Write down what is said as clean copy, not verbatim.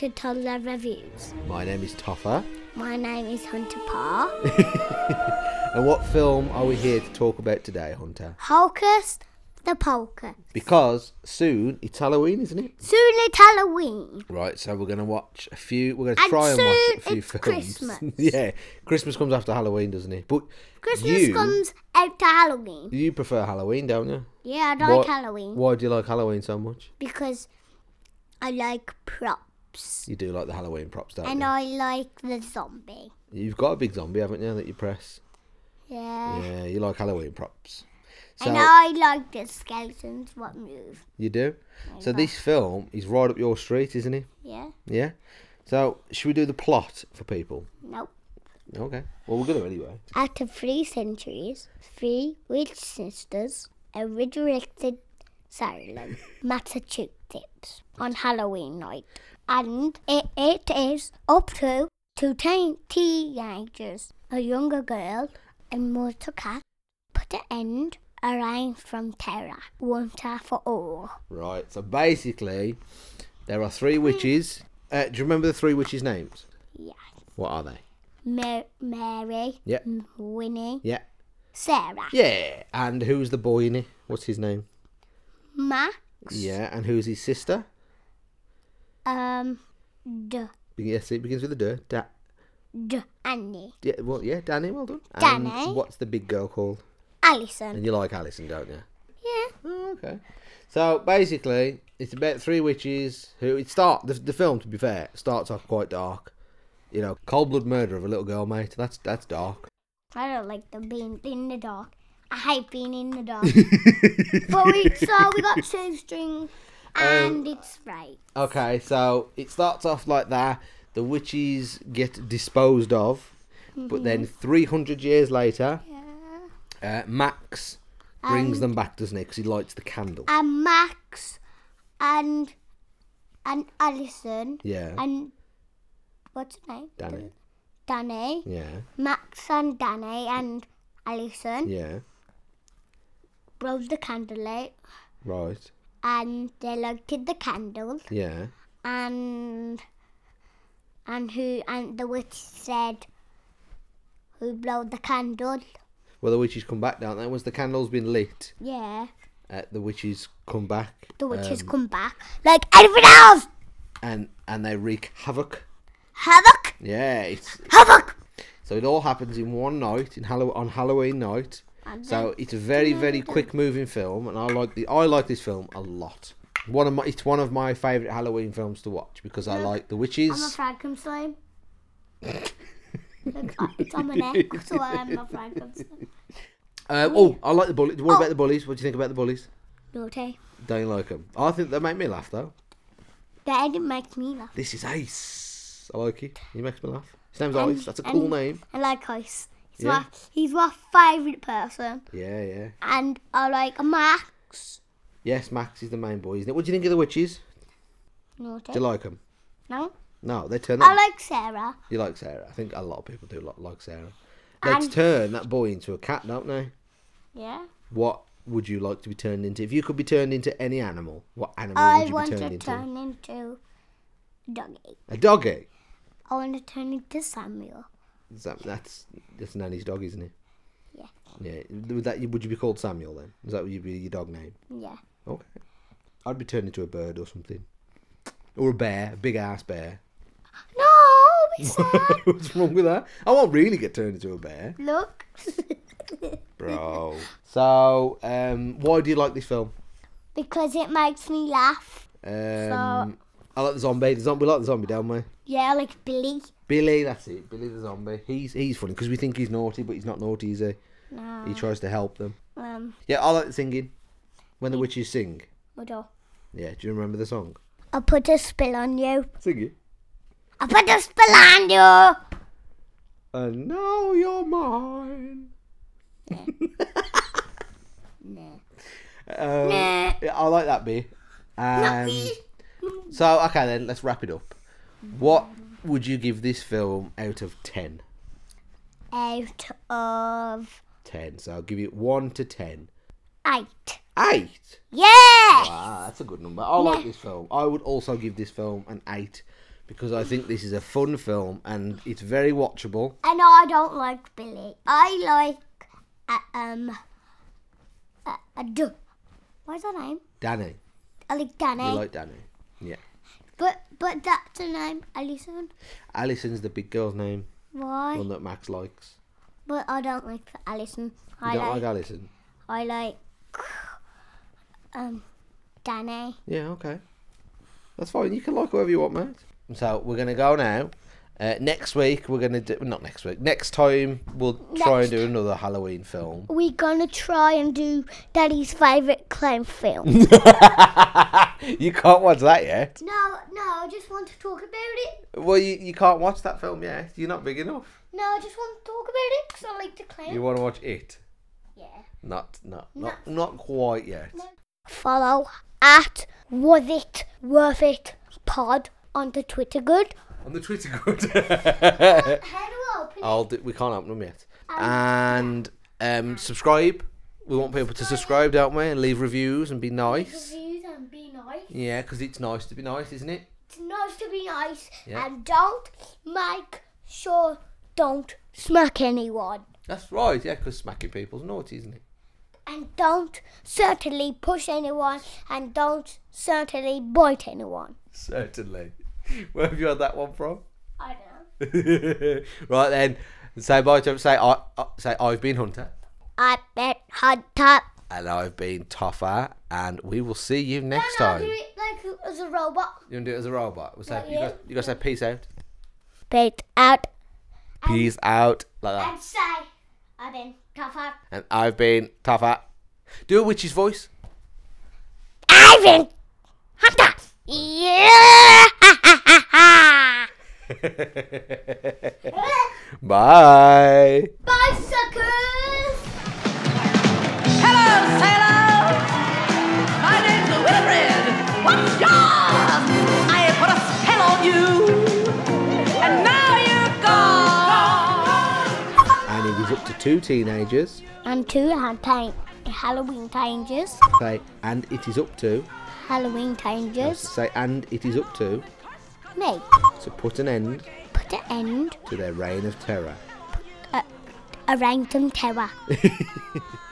to Toddler Reviews. My name is Toffer. My name is Hunter Parr. And what film are we here to talk about today, Hunter? Hocus the Pocus. Because soon it's Halloween, isn't it? Soon it's Halloween. Right, so we're going to watch a few. We're going to And try and watch a soon few it's films. Christmas. Yeah, Christmas comes after Halloween, doesn't it? But Christmas comes after Halloween. you prefer Halloween, don't you? Yeah, I like Halloween. Why do you like Halloween so much? Because I like props. You do like the Halloween props, don't And you? I like the zombie. You've got a big zombie, haven't you, that you press? Yeah. Yeah, you like Halloween props. So, And I like the skeletons what move. you do? So this film is right up your street, isn't it? Yeah? Yeah? So, should we do the plot for people? Nope. Okay. Well, we're going to anyway. After 3 centuries, 3 witch sisters are resurrected Salem, Massachusetts, on Halloween night. And it is up to 2 teenagers, a younger girl, and mortal cat, put an end a reign from terror, once and for all. Right. So, basically, there are 3 witches. Do you remember the 3 witches' names? Yeah. What are they? Mary, Yeah. Winnie, Yeah. Sarah, Yeah. And who's the boy in it? What's his name? Max, Yeah. And who's his sister? Yes, it begins with a D. Annie, Yeah, well, yeah, Danny, well done. Danny. And what's the big girl called? Alison. And you like Alison, don't you? Yeah. Oh, okay. So basically, it's about 3 witches who the film, to be fair, starts off quite dark. You know, cold blood murder of a little girl, mate. That's dark. I don't like them being in the dark. I hate being in the dark. But we got 2 strings, and it's right. Okay, so it starts off like that. The witches get disposed of, but then 300 years later, Max brings them back, doesn't he? Because he lights the candle. And Max and Alison Yeah. and what's her name? Danny. Danny. Yeah. Max and Danny and Alison Yeah. blow the candle out, Right. and they lighted the candle, Yeah. and the witch said, "Who blow the candle?" Well, the witches come back, don't they? Once the candle's been lit, Yeah, the witches come back. the witches come back like everything else. And they wreak havoc. Havoc, Yeah, it's havoc. so it all happens in one night on Halloween night. And So it's a very, very quick moving film, and I like this film a lot. It's one of my favourite Halloween films to watch because I like the I'm a witches. Frankenstein. It's on my neck, so I'm a Frankenstein. I like the bullies. What about the bullies? What do you think about the bullies? Naughty. Don't you like them? I think they make me laugh though. That didn't make me laugh. This is Ace. I like it. He makes me laugh. His name's And- Ace. That's a cool and- name. I like Ice. Yeah. He's my favourite person. Yeah, yeah. And I like Max. Yes, Max is the main boy, isn't it? What do you think of the witches? Naughty. Do you like them? No? No, they turn. I like Sarah. You like Sarah? I think a lot of people do like Sarah. They And- turn that boy into a cat, don't they? Yeah. What would you like to be turned into? If you could be turned into any animal, what animal I would you want be to turned into? turn into Doggy. A doggy. I want to turn into Samuel. That's Nanny's dog, isn't it? Yeah. Yeah. Would you be called Samuel then? Is that what you'd be your dog name? Yeah. Okay. I'd be turned into a bird or something, or a bear, a big ass bear. No, be sad. What's wrong with that? I won't really get turned into a bear, Look. bro. So, why do you like this film? Because it makes me laugh. I like the zombie. We like the zombie, don't we? Yeah, I like Billy. Billy, that's it. Billy the zombie. He's funny because we think he's naughty, but he's not naughty, is he? No. He tries to help them. Yeah, I like the singing when the witches sing. What do? Yeah, do you remember the song? I put a spell on you. Sing it. I put a spell on you. And now you're mine. No. Yeah, I like that bit. Not me. So, okay then, let's wrap it up. What would you give this film out of 10? Out of 10. So I'll give you 1 to 10. 8. 8? Yeah. Wow, that's a good number. I like this film. I would also give this film an 8 because I think this is a fun film and it's very watchable. And I don't like Billy. I like what's her name? Danny. I like Danny. You like Danny? Yeah. But that's her name, Alison. Alison's the big girl's name. Why? One that Max likes. But I don't like Alison. You don't like Alison? I like Danny. Yeah, okay. That's fine. You can like whoever you want, mate. So we're going to go now. Next week, we're going to do... Not next week. Next time, we'll try and do another Halloween film. We're going to try and do Daddy's favourite clown film. You can't watch that yet. No, I just want to talk about it. Well, you can't watch that film yet. You're not big enough. No, I just want to talk about it because I like the clown. You want to watch it? Yeah. Not quite yet. No. Follow at Was It Worth It Pod on the Twitter good. On the Twitter good. How do I open it? We can't open them yet. And subscribe. We want people to subscribe, don't we? And leave reviews and be nice. Reviews and be nice. Yeah, because it's nice to be nice, isn't it? It's nice to be nice. Yeah. And don't smack anyone. That's right, yeah, because smacking people's naughty, isn't it? And don't certainly push anyone. And don't certainly bite anyone. Certainly. Where have you had that one from? I don't know. Right then, say bye to say I've been Hunter. I've been Hunter. And I've been Toffer, and we will see you next No, time. do it like as a robot. You want to do it as a robot? We'll say, Like you got to say peace out. Peace out. Peace out. Like that. And say, I've been Tougher. And I've been Toffer. Do a witch's voice. I've been Hunter. Yeah. Bye. Bye, suckers. Hello, sailors! My name's Wilfred. What's yours? I put a spell on you, and now you're gone. And it is up to 2 teenagers. And 2 Halloween tangers. Say, and it is up to. Halloween tangers. Say, and it is up to. Me. To put an end Put an end. to their reign of terror. A random terror.